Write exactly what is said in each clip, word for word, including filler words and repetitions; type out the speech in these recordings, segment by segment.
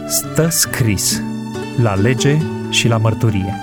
Stă scris la lege și la mărturie.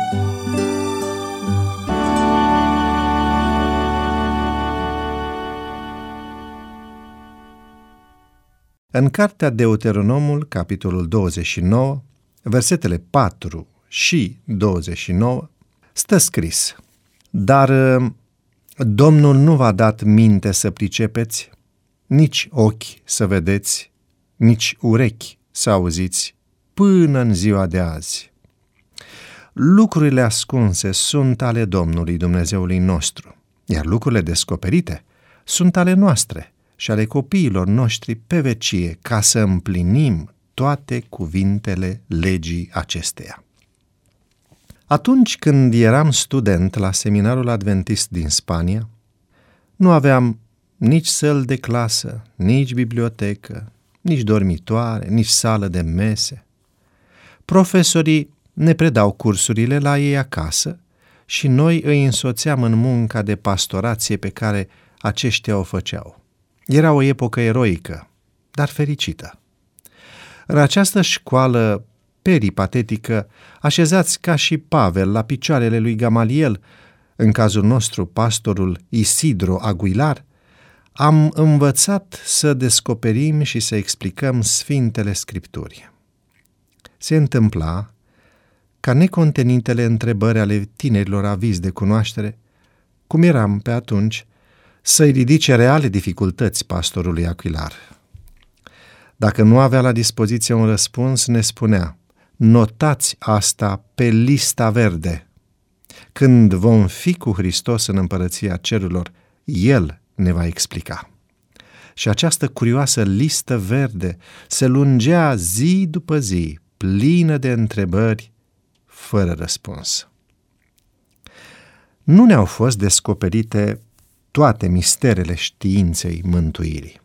În cartea Deuteronomul, capitolul douăzeci și nouă, versetele patru și douăzeci și nouă, stă scris: Dar Domnul nu v-a dat minte să pricepeți, nici ochi să vedeți, nici urechi să auziți, până în ziua de azi. Lucrurile ascunse sunt ale Domnului Dumnezeului nostru, iar lucrurile descoperite sunt ale noastre și ale copiilor noștri pe vecie, ca să împlinim toate cuvintele legii acesteia. Atunci când eram student la seminarul adventist din Spania, nu aveam nici săli de clasă, nici bibliotecă, nici dormitoare, nici sală de mese. Profesorii ne predau cursurile la ei acasă și noi îi însoțeam în munca de pastorație pe care aceștia o făceau. Era o epocă eroică, dar fericită. În această școală peripatetică, așezați ca și Pavel la picioarele lui Gamaliel, în cazul nostru pastorul Isidro Aguilar, am învățat să descoperim și să explicăm Sfintele Scripturi. Se întâmpla ca necontenitele întrebări ale tinerilor avizi de cunoaștere, cum eram pe atunci, să-i ridice reale dificultăți pastorului Aguilar. Dacă nu avea la dispoziție un răspuns, ne spunea: notați asta pe lista verde. Când vom fi cu Hristos în împărăția cerurilor, El ne va explica. Și această curioasă listă verde se lungea zi după zi, plină de întrebări, fără răspuns. Nu ne-au fost descoperite toate misterele științei mântuirii.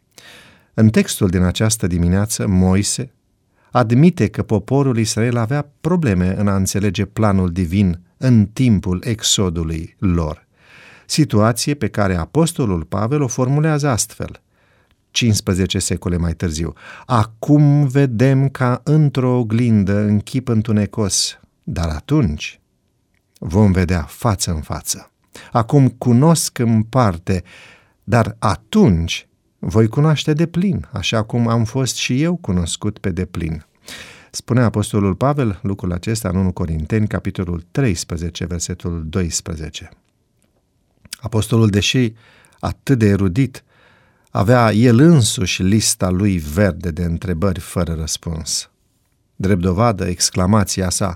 În textul din această dimineață, Moise admite că poporul Israel avea probleme în a înțelege planul divin în timpul exodului lor, situație pe care apostolul Pavel o formulează astfel, cincisprezece secole mai târziu: acum vedem ca într-o oglindă în chip întunecos, dar atunci vom vedea față în față. Acum cunosc în parte, dar atunci voi cunoaște de plin, așa cum am fost și eu cunoscut pe deplin. Spune apostolul Pavel lucrul acesta în întâi Corinteni, capitolul treisprezece, versetul doisprezece. Apostolul, deși atât de erudit, avea el însuși lista lui verde de întrebări fără răspuns. Drept dovadă, exclamația sa: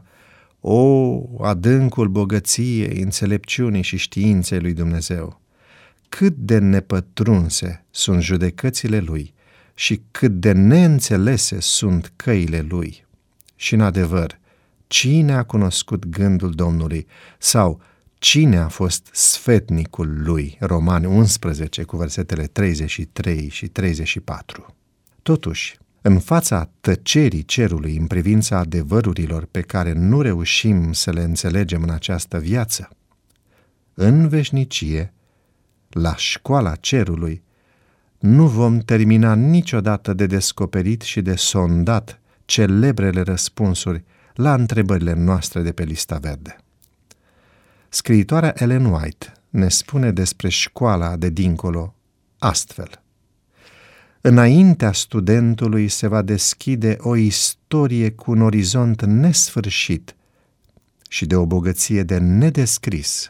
o, adâncul bogăției, înțelepciunii și științei lui Dumnezeu! Cât de nepătrunse sunt judecățile lui și cât de neînțelese sunt căile lui! Și în adevăr, cine a cunoscut gândul Domnului sau cine a fost sfetnicul lui? Romani unsprezece cu versetele treizeci și trei și treizeci și patru. Totuși, în fața tăcerii cerului în privința adevărurilor pe care nu reușim să le înțelegem în această viață, în veșnicie, la școala cerului, nu vom termina niciodată de descoperit și de sondat celebrele răspunsuri la întrebările noastre de pe lista verde. Scriitoarea Ellen White ne spune despre școala de dincolo astfel: înaintea studentului se va deschide o istorie cu un orizont nesfârșit și de o bogăție de nedescris.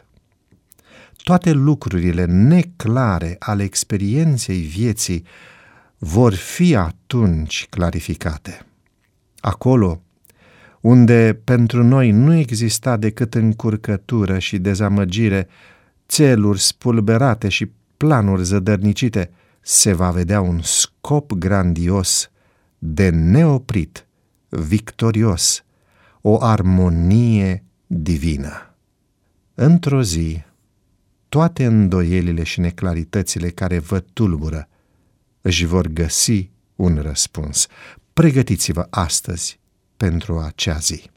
Toate lucrurile neclare ale experienței vieții vor fi atunci clarificate. Acolo unde pentru noi nu exista decât încurcătură și dezamăgire, țeluri spulberate și planuri zădărnicite, se va vedea un scop grandios, de neoprit, victorios, o armonie divină. Într-o zi, toate îndoielile și neclaritățile care vă tulbură își vor găsi un răspuns. Pregătiți-vă astăzi pentru acea zi.